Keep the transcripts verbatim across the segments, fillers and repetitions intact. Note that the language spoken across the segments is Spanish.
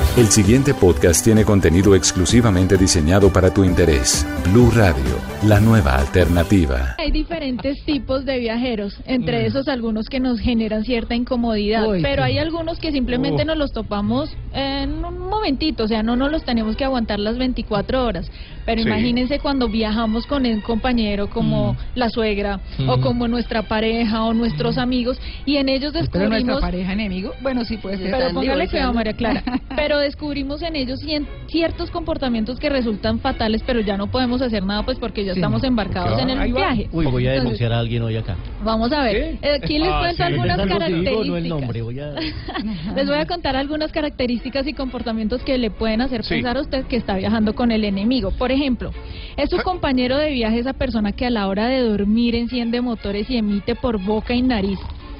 El siguiente podcast tiene contenido exclusivamente diseñado para tu interés. Blue Radio, la nueva alternativa. Hay diferentes tipos de viajeros, entre esos algunos que nos generan cierta incomodidad, Uy, pero hay algunos que simplemente uh. nos los topamos en un momentito, o sea, no nos los tenemos que aguantar las veinticuatro horas. Pero sí. Imagínense cuando viajamos con un compañero como mm. la suegra, mm. o como nuestra pareja, o nuestros mm. amigos, y en ellos descubrimos... ¿Pero nuestra pareja enemigo? Bueno, sí puede ser. Pero póngale cuidado, María Clara. Pero descubrimos en ellos ciertos comportamientos que resultan fatales, pero ya no podemos hacer nada, pues porque ya sí. estamos embarcados en el viaje. Uy, voy a denunciar Entonces, a alguien hoy acá. Vamos a ver. ¿Sí? Aquí les ah, cuento sí, algunas características. Digo, no el nombre, voy a... Les voy a contar algunas características y comportamientos que le pueden hacer sí. pensar a usted que está viajando con el enemigo. Por ejemplo, es su compañero de viaje esa persona que a la hora de dormir enciende motores y emite por boca y nariz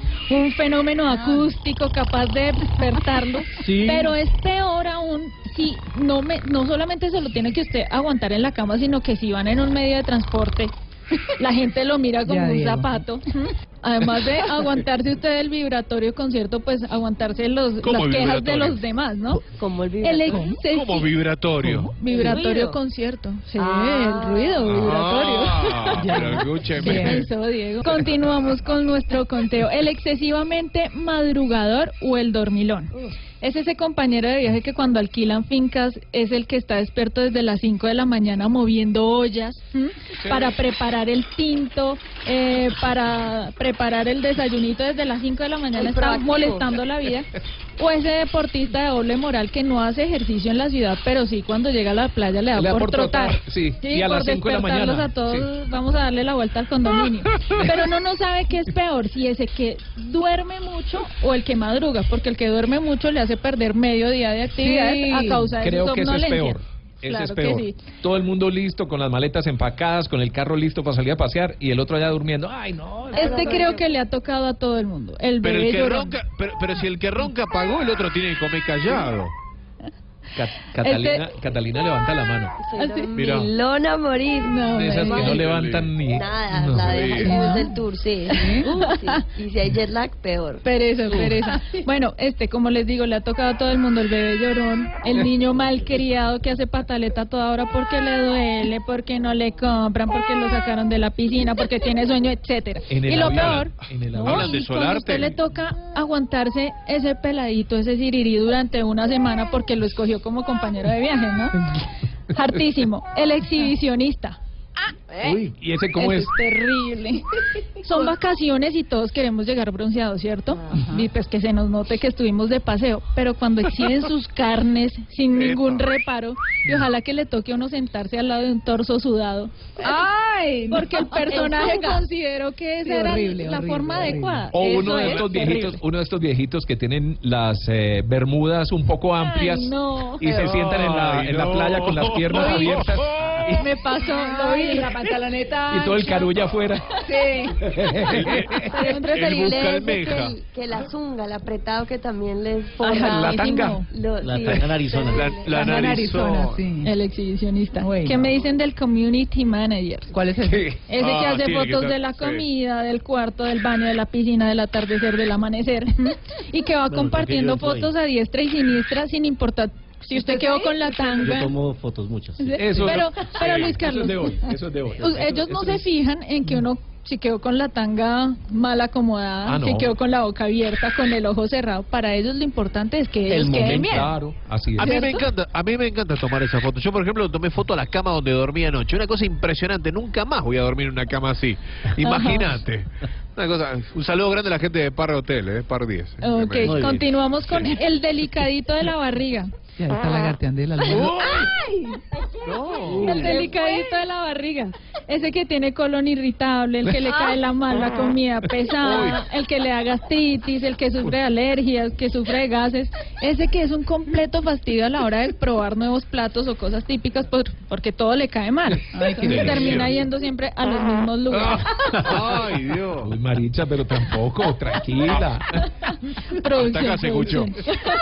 un fenómeno acústico capaz de despertarlo, sí. pero es peor aún si no me no solamente se lo tiene que usted aguantar en la cama, sino que si van en un medio de transporte, la gente lo mira como ya, un Diego. zapato. Además de aguantarse usted el vibratorio concierto, pues aguantarse los las quejas vibratorio? de los demás, ¿no? Como el vibratorio. El ¿Cómo vibratorio? ¿Cómo? Vibratorio concierto. Sí, ah. el ruido vibratorio. Ah, pero escúcheme. Eso, Diego. Continuamos con nuestro conteo. El excesivamente madrugador o el dormilón. Es ese compañero de viaje que cuando alquilan fincas es el que está despierto desde las cinco de la mañana moviendo ollas ¿sí? para preparar el tinto, eh, para preparar el desayunito desde las cinco de la mañana, está molestando la vida. O ese deportista de doble moral que no hace ejercicio en la ciudad, pero sí cuando llega a la playa le da, le da por, por trotar. trotar. Sí, sí, y a las cinco de la mañana. A todos, sí. vamos a darle la vuelta al condominio. Pero no no sabe qué es peor, si ese que duerme mucho o el que madruga, porque el que duerme mucho le hace perder medio día de actividades sí, a causa de creo su que somnolencia. Eso es peor. Ese claro es peor. Sí. Todo el mundo listo, con las maletas empacadas, con el carro listo para salir a pasear y el otro allá durmiendo. Ay, no. Este no, creo no. que le ha tocado a todo el mundo. El pero, bebé el que ronca, pero, pero si el que ronca pagó, el otro tiene que comer callado. Cat Catalina, este... Catalina levanta la mano. Mira. Milona morir. No, de esas que no levantan ni... Nada, no, la deja del tour, sí. Uh, sí. Y si hay jet lag, peor. Pereza, pereza. Bueno, este, como les digo, le ha tocado a todo el mundo el bebé llorón, el niño malcriado que hace pataleta toda hora porque le duele, porque no le compran, porque lo sacaron de la piscina, porque tiene sueño, etcétera. Y lo peor, no, y cuando usted le toca aguantarse ese peladito, ese sirirí durante una semana porque lo escogió como compañero de viaje, ¿no? Hartísimo. El exhibicionista. Ah, Uy, ¿y ese cómo es? Es terrible. Son vacaciones y todos queremos llegar bronceados, ¿cierto? Ajá. Y pues que se nos note que estuvimos de paseo, pero cuando exhiben sus carnes sin ningún reparo, y ojalá que le toque a uno sentarse al lado de un torso sudado. ¡Ay! Porque el personaje consideró que esa sí, era horrible, la horrible, forma horrible. adecuada. O uno de estos viejitos, terrible. uno de estos viejitos que tienen las eh, bermudas un poco amplias. Ay, no. Y se sientan en la, en la playa con las piernas Ay, abiertas. Y me pasó, lo vi, la pantaloneta. Y todo el carulla afuera. Sí. Pero es preferible ese que, el, que la zunga, el apretado que también les forra. La tanga. Lo, la sí, tanga narizona. La, la, la narizona, sí. El exhibicionista. Bueno. ¿Qué me dicen del community manager? ¿Cuál es ese? Ese ah, que hace fotos que de la comida, sí. del cuarto, del baño, de la piscina, del atardecer, del amanecer. Y que va bueno, compartiendo fotos a diestra y siniestra sin importar si usted quedó con la tanga. Yo tomo fotos muchas. Sí. Eso, pero, pero Luis Carlos, eso es de hoy. Eso es de hoy. Pues, ellos no se fijan en que uno si quedó con la tanga mal acomodada, ah, no. si quedó con la boca abierta, con el ojo cerrado. Para ellos lo importante es que ellos el queden momento, bien. Claro, así es. A mí me encanta, a mí me encanta tomar esa foto. Yo, por ejemplo, tomé foto a la cama donde dormí anoche. Una cosa impresionante. Nunca más voy a dormir en una cama así. Imagínate. Una cosa, un saludo grande a la gente de Par Hotel, eh, Par diez. Ok, continuamos con el delicadito de la barriga. Sí, ahí está la garteandela. ¡Ay! No. El delicadito de la barriga. Ese que tiene colon irritable, el que le cae la mala comida pesada, el que le da gastritis, el que sufre de alergias, que sufre de gases. Ese que es un completo fastidio a la hora de probar nuevos platos o cosas típicas por, porque todo le cae mal. Ay, entonces termina yendo siempre a los mismos lugares. Ay, Dios. Uy, Maricha, pero tampoco, tranquila. Producción, producción.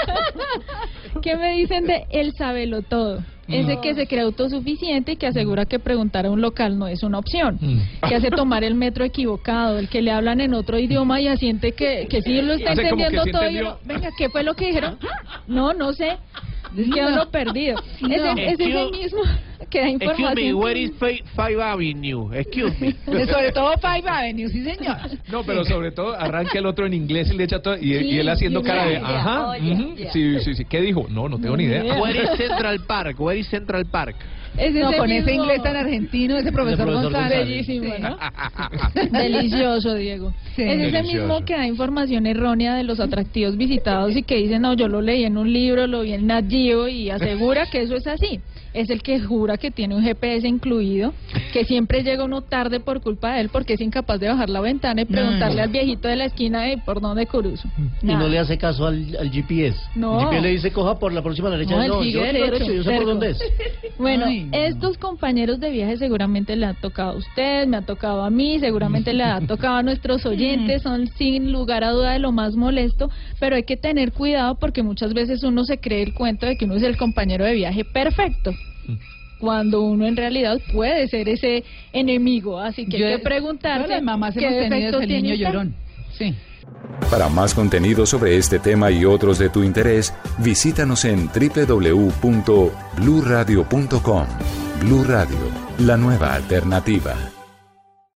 ¿Qué me dicen de el sabelo todo? Ese que se cree autosuficiente y que asegura que preguntar a un local no es una opción, mm. que hace tomar el metro equivocado, el que le hablan en otro idioma y asiente que, que sí lo está entendiendo todo. Y uno, venga, ¿qué fue lo que dijeron? No, no sé. Queda uno perdido. No. Es, el, es ese mismo que da información. Excuse me, where is Five Avenue? Excuse me. Sobre todo Five Avenue, sí señor. No, pero sobre todo arranca el otro en inglés y le echa todo, y, sí, y él haciendo cara de, ajá, oye, uh-huh, yeah. sí, sí, sí. ¿Qué dijo? No, no tengo ni idea. Where is Central Park? Where is Central Park? Es no, con mismo... ese inglés tan argentino, ese profesor, profesor González. Bellísimo, ¿no? Delicioso, Diego. Sí. Es ese Delicioso. mismo que da información errónea de los atractivos visitados y que dice, no, yo lo leí en un libro, lo vi en Nat Geo y asegura que eso es así. Es el que jura que tiene un G P S incluido, que siempre llega uno tarde por culpa de él porque es incapaz de bajar la ventana y preguntarle no. al viejito de la esquina de por dónde cruzo. Y Nada. no le hace caso al, al G P S. No. El G P S le dice, coja por la próxima derecha. No, él No, sigue yo sigo derecho, derecho, yo sé por terco. dónde es. Bueno, Ay, no. estos compañeros de viaje seguramente le ha tocado a usted, me ha tocado a mí, seguramente le ha tocado a nuestros oyentes, son sin lugar a duda de lo más molesto, pero hay que tener cuidado porque muchas veces uno se cree el cuento de que uno es el compañero de viaje perfecto, cuando uno en realidad puede ser ese enemigo, así que Yo- hay que preguntarse todas las mamás qué hemos tenido defectos ese tiene niño usted. llorón. Sí. Para más contenido sobre este tema y otros de tu interés, visítanos en doble u doble u doble u punto blue radio punto com. Blue Radio, la nueva alternativa.